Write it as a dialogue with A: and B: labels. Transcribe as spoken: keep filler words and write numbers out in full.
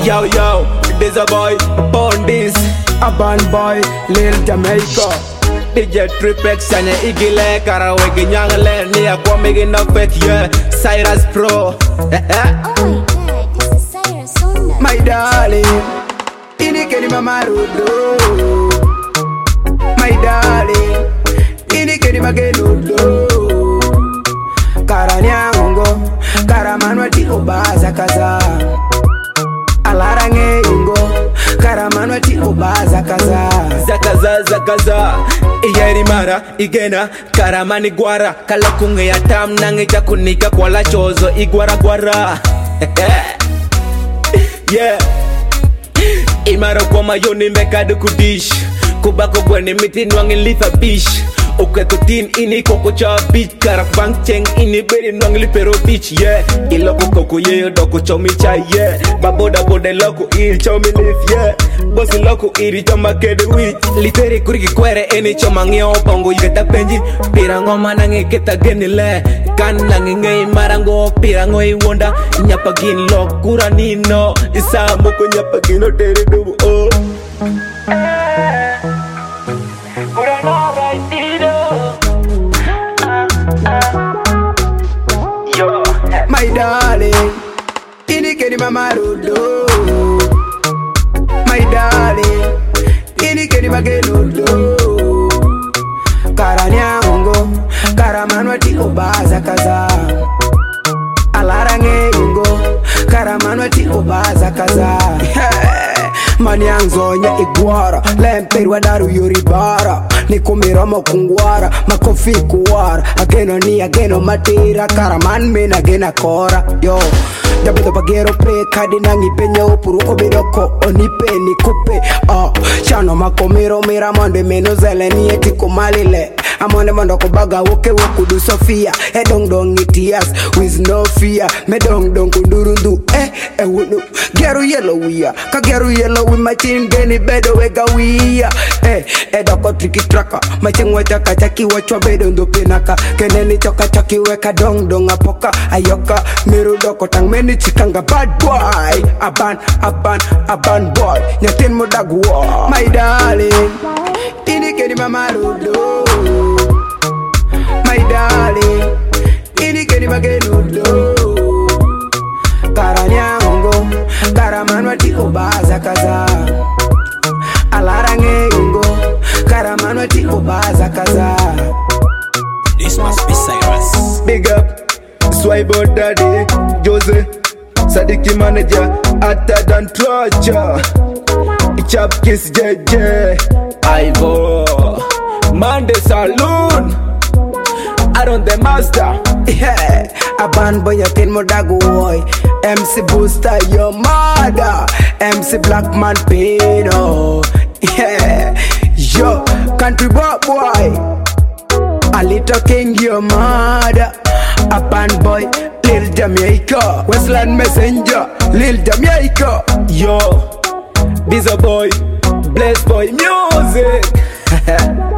A: Yo yo, this a boy, born this
B: A band boy, Lil Jamaica.
A: D J Tripex and Igile Karaoke Nyangale Nia Kwame no fake yeah Cyrus Pro.
C: Oh my god, this is Cyrus Sonda.
B: My darling, ini keni mama rudo. My darling, ini keni magenudo. Karanyango, karamanwa ti obaza kaza. Alarange yungo, karamanwa ti obaza kaza.
A: Zakaza zakaza Iyeri mara igena karamani gwara Kalakunge ya tam nange jakunika kwa la chozo igwara gwara. Yeah Imara kwa mayoni mekadu kudish Kubako kwenye miti nwangi lifa bish Uke kutin ini koko cha beach Karak bang cheng ini beri nwangi lipero beach. Yeah Iloko koko ye doko chomi cha yeah Baboda bode loko iri chomi lift yeah Bosi loko iri choma kede wich Liperi kuriki kwere eni choma nge opongo Yuketa penji pirango manange keta genile Kan nange nge marango pirango iwonda Nyapa gin lo kura nino Isa moko nyapa gino tere dubu oh.
B: My darling, ini keni mama rudo. My darling, ini keni magenudo. Karanyango, karamanwa ti obaza kaza. Alarange yungo, karamanwa ti obaza kaza. Manyanzo nya igwara, lemper wadaru yoribara. Nikumira mokungwara, makofi kuwara. Ageno ni ageno matira, karaman mena gena kora. Yo, dabedo bagero pre kadi nangi penye opuru obidoko onipe nikupe. Ah, chano makomiro mira mande meno zele ni eti kumalile. Amonde mondo kubaga woke wokudu Sofia. E dong dong itias with no fear. Me dong dong kudurundu eh eh wunu. Geru yellow wia, ka geru yellow with my chin geni bedo wega wia. Eh eh doko tricky tracker. My chin wachaka chaki wachwa bedo ndo pinaka. Keneni choka chaki weka dong dong apoka. Ayoka miru doko tang meni chikanga bad boy. Aban aban aban boy. Nyatin mo dagwa. My darling, ini keni mama rudo. My darling, ini keni magenudo. Karanyango, karamanwa ti obaza kaza. Alarange yungo, karamanwa ti obaza kaza.
D: This must be Cyrus.
A: Big up Swibo Daddy Jose Sadiki manager Atta Dan Trocha Chap Kiss J J Ivo Mande Saloon Aaron the Master.
B: Yeah, a band boy a tin mo dago boy. M C Booster your mother. M C Blackman Pino. Yeah, yo country boy boy. A little king your mother. A band boy Lil Jamaica. Westland Messenger Lil Jamaica.
A: Yo, this a boy, blessed boy music.